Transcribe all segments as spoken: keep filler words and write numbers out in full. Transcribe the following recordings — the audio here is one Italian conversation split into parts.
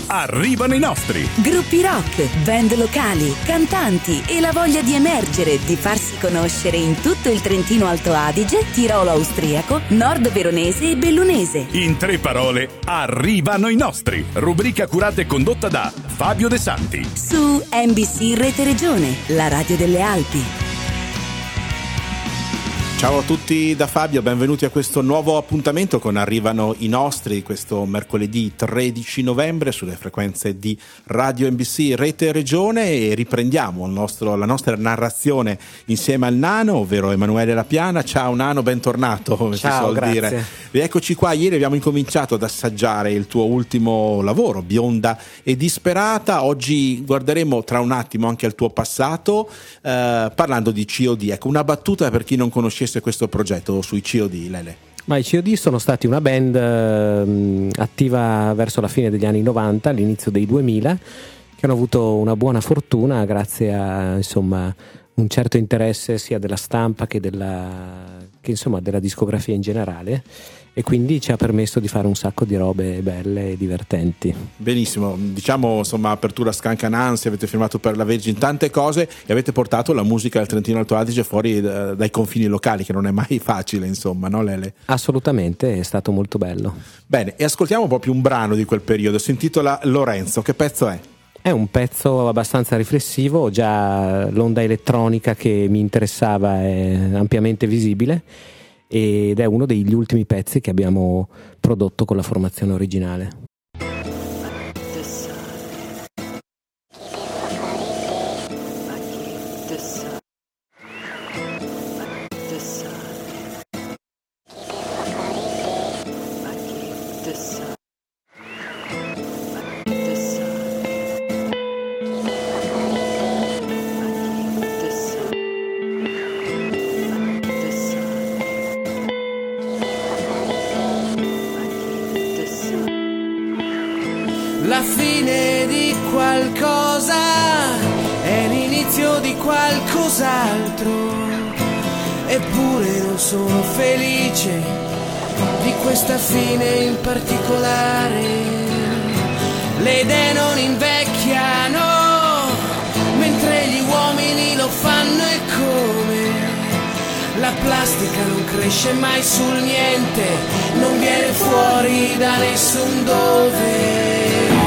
arrivano i nostri. Gruppi rock, band locali, cantanti e la voglia di emergere, di farsi conoscere in tutto il Trentino Alto Adige, Tirolo austriaco, Nord Veronese e Bellunese. In tre parole, arrivano i nostri. Rubrica curata e condotta da Fabio De Santi. Su N B C Rete Regione, la radio delle Alpi. Ciao a tutti da Fabio, benvenuti a questo nuovo appuntamento con Arrivano i nostri, questo mercoledì tredici novembre sulle frequenze di Radio N B C Rete Regione, e riprendiamo il nostro, la nostra narrazione insieme al Nano, ovvero Emanuele Lapiana. Ciao Nano, bentornato, come Ciao, si suol grazie. dire. Rieccoci qua, ieri abbiamo incominciato ad assaggiare il tuo ultimo lavoro, Bionda e Disperata. Oggi guarderemo tra un attimo anche al tuo passato, eh, parlando di C O D. Ecco, una battuta per chi non conoscesse questo progetto sui C O D, Lele. Ma i C O D sono stati una band eh, attiva verso la fine degli anni novanta, all'inizio dei duemila, che hanno avuto una buona fortuna grazie a, insomma, un certo interesse sia della stampa che della, che, insomma, della discografia in generale, e quindi ci ha permesso di fare un sacco di robe belle e divertenti. Benissimo, diciamo, insomma, apertura Scancanansi, avete firmato per la Virgin, tante cose, e avete portato la musica del Trentino Alto Adige fuori da, dai confini locali, che non è mai facile, insomma, no Lele? Assolutamente, è stato molto bello. Bene, e ascoltiamo proprio un brano di quel periodo, si intitola Lorenzo. Che pezzo è? È un pezzo abbastanza riflessivo, già l'onda elettronica che mi interessava è ampiamente visibile, ed è uno degli ultimi pezzi che abbiamo prodotto con la formazione originale. La fine di qualcosa è l'inizio di qualcos'altro, eppure non sono felice di questa fine in particolare. Le idee non invecchiano, mentre gli uomini lo fanno, e come la plastica non cresce mai sul niente, non viene fuori da nessun dove.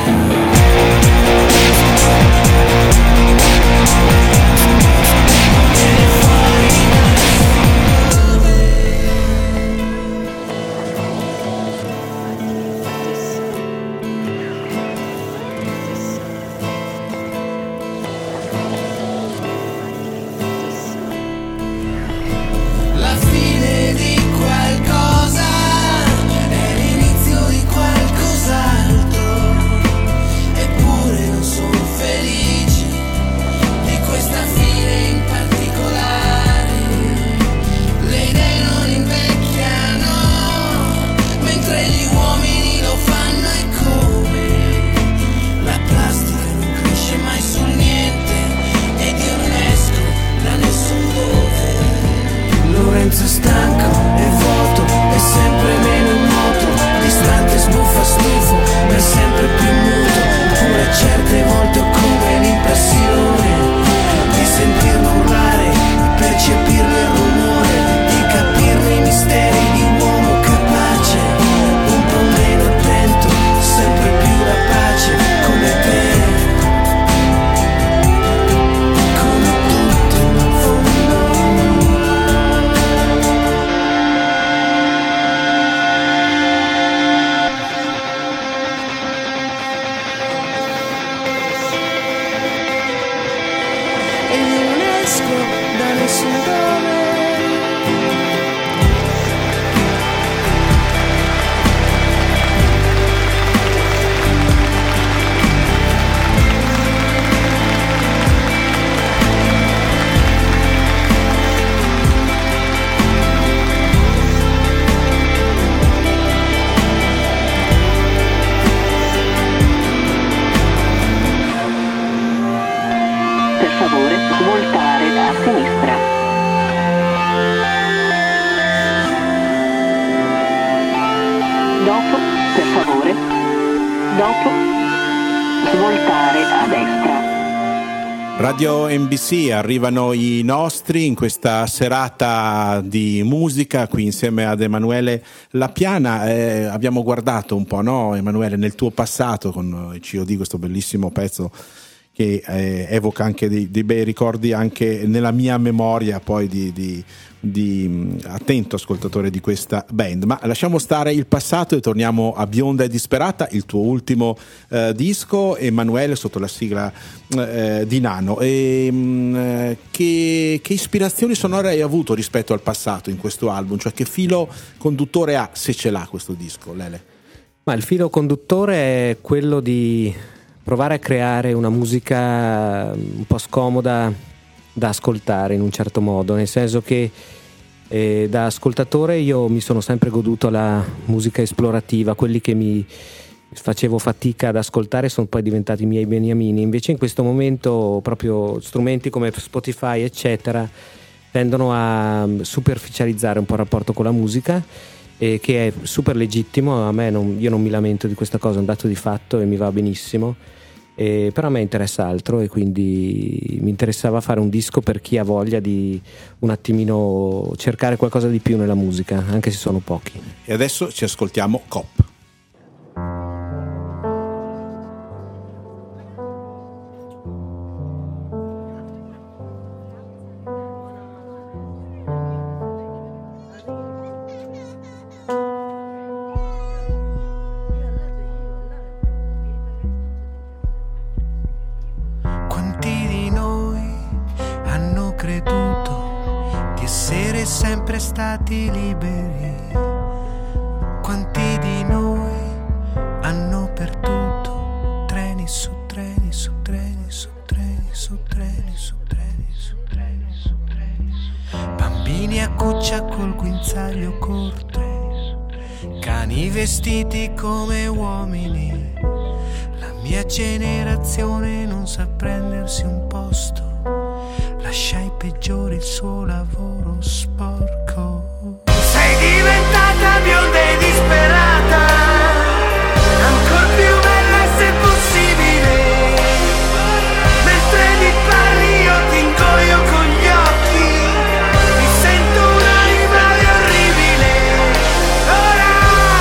La fine di qualcosa è l'inizio di qualcos'altro, eppure non sono felice di questa fine in particolare. Le idee non invecchiano, mentre gli uomini lo fanno, e come la plastica non cresce mai sul niente, ed io non esco da nessun dove. Lorenzo è stanco, è vuoto, è sempre meno in moto, distante, sbuffa, stufo, ma è sempre più muto. Oppure certe volte ho come l'impressione di sentirlo urlare, di percepirne il rumore, di capirne i misteri di un uomo capace, un po' meno attento, sempre più rapace, come te, come tutto in fondo. E io non esco da nessun dove. Per favore, svoltare a sinistra. Dopo, per favore, dopo, svoltare a destra. Radio M B C, arrivano i nostri in questa serata di musica qui insieme ad Emanuele Lapiana. Eh, abbiamo guardato un po', no, Emanuele, nel tuo passato con il C O D, questo bellissimo pezzo che eh, evoca anche dei, dei bei ricordi anche nella mia memoria poi di, di, di mh, attento ascoltatore di questa band. Ma lasciamo stare il passato e torniamo a Bionda e Disperata, il tuo ultimo eh, disco, Emanuele, sotto la sigla eh, di Nano. E, mh, che, che ispirazioni sonore hai avuto rispetto al passato in questo album? Cioè che filo conduttore ha, se ce l'ha, questo disco, Lele? Ma il filo conduttore è quello di provare a creare una musica un po' scomoda da ascoltare in un certo modo, nel senso che eh, da ascoltatore io mi sono sempre goduto la musica esplorativa, quelli che mi facevo fatica ad ascoltare sono poi diventati i miei beniamini. Invece in questo momento proprio strumenti come Spotify eccetera tendono a superficializzare un po' il rapporto con la musica, eh, che è super legittimo. A me non, io non mi lamento di questa cosa, è un dato di fatto e mi va benissimo. Eh, però a me interessa altro e quindi mi interessava fare un disco per chi ha voglia di un attimino cercare qualcosa di più nella musica, anche se sono pochi. E adesso ci ascoltiamo Cop. Stati liberi, quanti di noi hanno perduto treni su treni su treni su treni su treni su treni su treni su treni su bambini a cuccia col guinzaglio corto, cani vestiti come uomini. La mia generazione non sa prendersi un posto, lascia ai peggiori il suo lavoro sporco. Sei diventata bionda e disperata, ancor più bella se possibile. Mentre mi parli io ti ingoio con gli occhi, mi sento un animale orribile. Ora,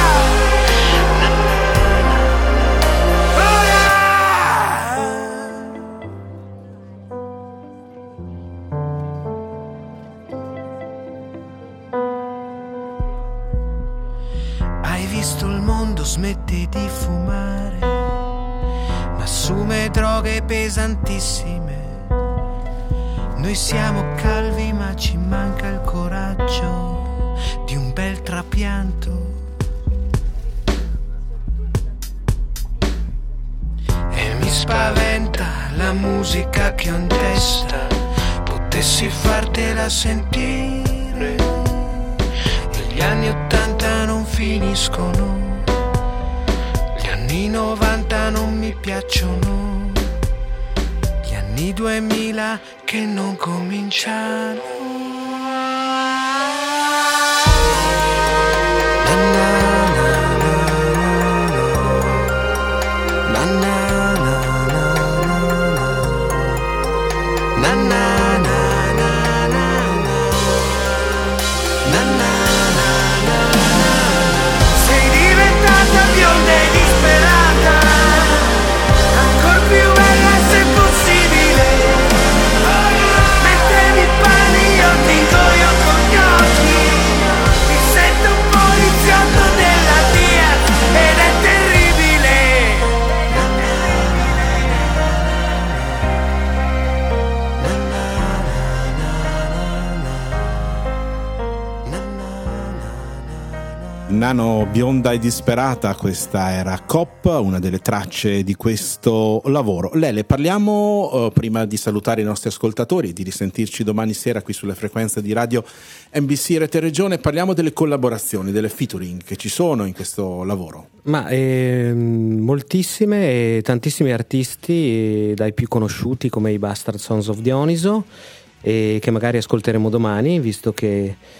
smette di fumare, ma assume droghe pesantissime. Noi siamo calvi ma ci manca il coraggio di un bel trapianto. E mi spaventa la musica che ho in testa, potessi fartela sentire. E gli anni ottanta non finiscono, anni novanta non mi piacciono, gli anni duemila che non cominciano. Na na na na na na na na bionda e disperata, ancor più bella se possibile. Mentre mi parli io ti ingoio con gli occhi, mi sento un poliziotto della D I A ed è terribile. Nano, bionda e disperata, questa era Cop, una delle tracce di questo lavoro. Lele, parliamo, eh, prima di salutare i nostri ascoltatori e di risentirci domani sera qui sulle frequenze di Radio M B C Rete Regione, parliamo delle collaborazioni, delle featuring che ci sono in questo lavoro. Ma eh, moltissime e tantissimi artisti, eh, dai più conosciuti come i Bastard Sons of Dioniso, eh, che magari ascolteremo domani, visto che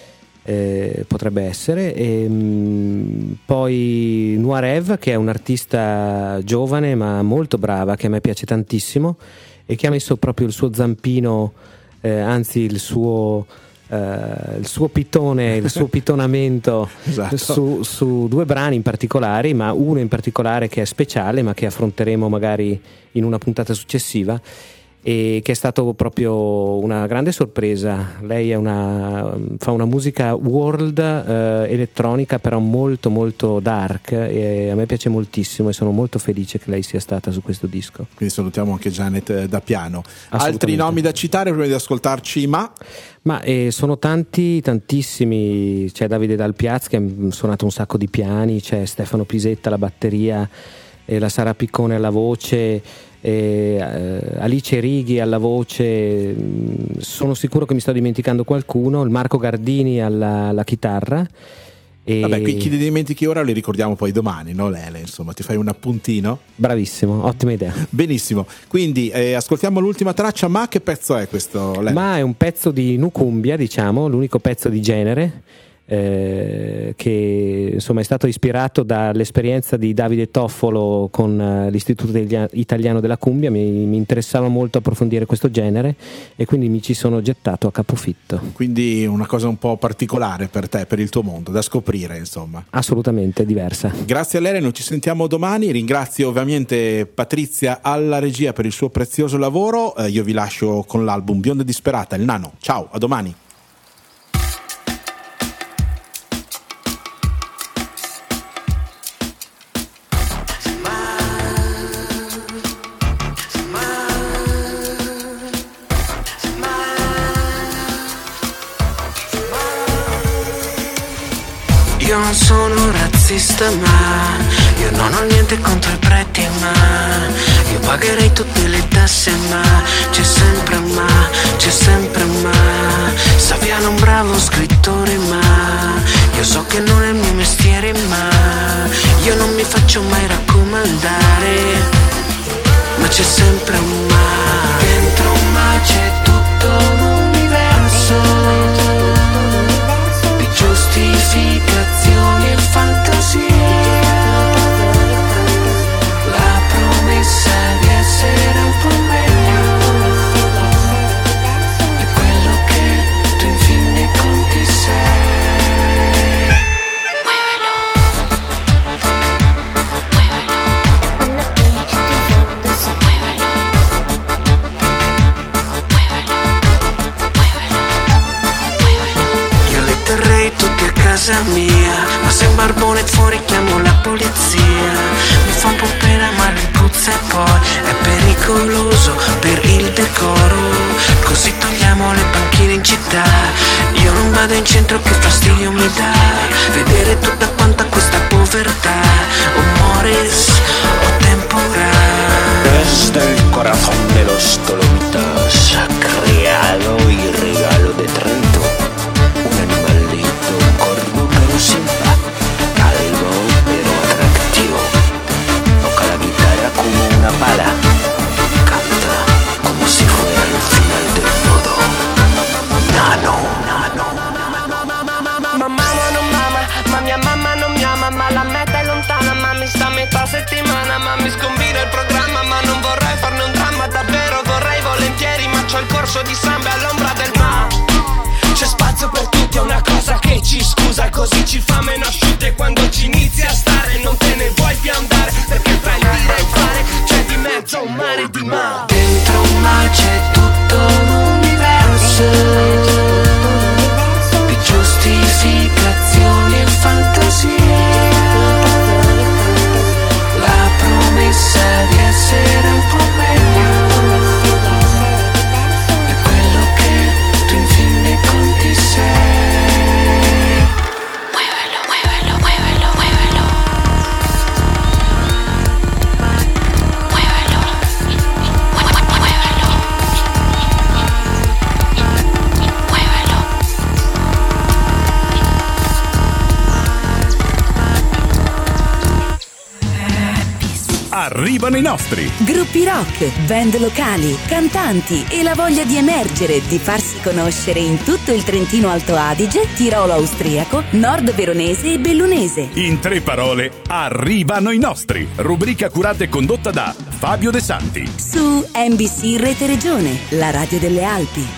eh, potrebbe essere. E, mh, poi Nuarev, che è un'artista giovane ma molto brava, che a me piace tantissimo e che ha messo proprio il suo zampino, eh, anzi il suo Uh, il suo pitone, il suo pitonamento esatto. su, su due brani in particolare, ma uno in particolare che è speciale, ma che affronteremo magari in una puntata successiva, e che è stato proprio una grande sorpresa. Lei è una, fa una musica world uh, elettronica, però molto molto dark, e a me piace moltissimo e sono molto felice che lei sia stata su questo disco. Quindi salutiamo anche Janet da piano. Altri nomi da citare prima di ascoltarci? Ma Ma eh, sono tanti, tantissimi. C'è Davide Dal Piaz che ha suonato un sacco di piani, c'è Stefano Pisetta alla batteria, e la Sara Piccone alla voce, e, eh, Alice Righi alla voce. Sono sicuro che mi sto dimenticando qualcuno. Il Marco Gardini alla, alla chitarra. E... Vabbè, chi ti dimentichi ora li ricordiamo poi domani, no Lele? Insomma, ti fai un appuntino? Bravissimo, ottima idea. Benissimo, quindi eh, ascoltiamo l'ultima traccia. Ma che pezzo è questo, Lele? Ma è un pezzo di Nukumbia, diciamo, l'unico pezzo di genere, eh, che insomma è stato ispirato dall'esperienza di Davide Toffolo con uh, l'Istituto degli, Italiano della Cumbia. Mi, mi interessava molto approfondire questo genere e quindi mi ci sono gettato a capofitto. Quindi una cosa un po' particolare per te, per il tuo mondo, da scoprire, insomma. Assolutamente diversa. Grazie a Lele, noi ci sentiamo domani. Ringrazio ovviamente Patrizia alla regia per il suo prezioso lavoro. Eh, io vi lascio con l'album Bionda Disperata, il Nano. Ciao, a domani. Io non sono razzista, ma io non ho niente contro i preti, ma io pagherei tutte le tasse, ma c'è sempre un ma, c'è sempre un ma. Saviano un bravo scrittore, ma io so che non è il mio mestiere, ma io non mi faccio mai raccomandare, ma c'è sempre un ma. Dentro un ma c'è tutto l'universo di giustificazioni e fantasie, la promessa di essere un po' meglio di quello che tu in fin dei conti sei. Casa mia, ma se un barbone fuori chiamo la polizia. Mi fa un po' pena ma mi puzza e poi è pericoloso per il decoro. Così togliamo le panchine in città. Io non vado in centro, che fastidio mi dà vedere tutta quanta questa povertà. O mores o temporal. Desde el corazón de los Dolomitas ha creado y regalo de Trento un animalito corto pero simpa, calmo pero atractivo. Toca la guitarra como una pala, canta como si fuera el final del todo. Nano, nano. Ma mamma non mama, ma mia mamma non mi ama, ma la meta è lontana, ma mi sta a metà settimana, ma mi scombina il programma, ma non vorrei farne un dramma, davvero vorrei volentieri, ma c'ho il corso di samba all'ombra del mar. C'è spazio per tutti, è una cosa che ci scusa, così ci fa meno asciutte quando ci inizi a stare, non te ne vuoi più andare, perché tra il dire e il fare c'è di mezzo un mare di ma. Dentro un ma c'è tutto l'universo di giustificazioni e fantasie, la promessa di essere un po' meglio di quello che tu in fin dei conti sei. Muovelo. arrivano i nostri. Gruppi rock, band locali, cantanti e la voglia di emergere, di farsi conoscere in tutto il Trentino Alto Adige, Tirolo austriaco, Nord Veronese e Bellunese. In tre parole, arrivano i nostri. Rubrica curata e condotta da Fabio De Santi. Su N B C Rete Regione, la radio delle Alpi.